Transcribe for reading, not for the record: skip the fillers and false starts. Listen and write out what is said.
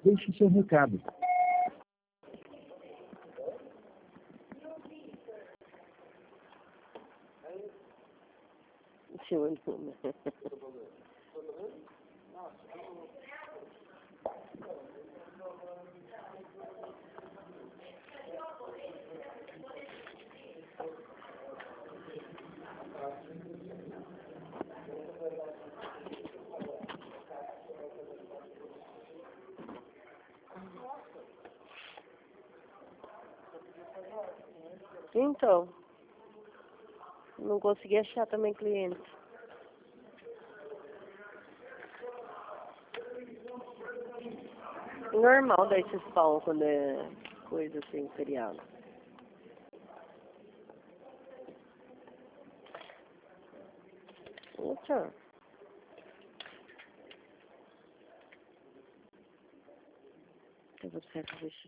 Deixe seu recado. Seu nome. Então, não consegui achar também cliente. Normal dar esse spawn quando é coisa assim, feriado. Eita. Eu vou buscar esse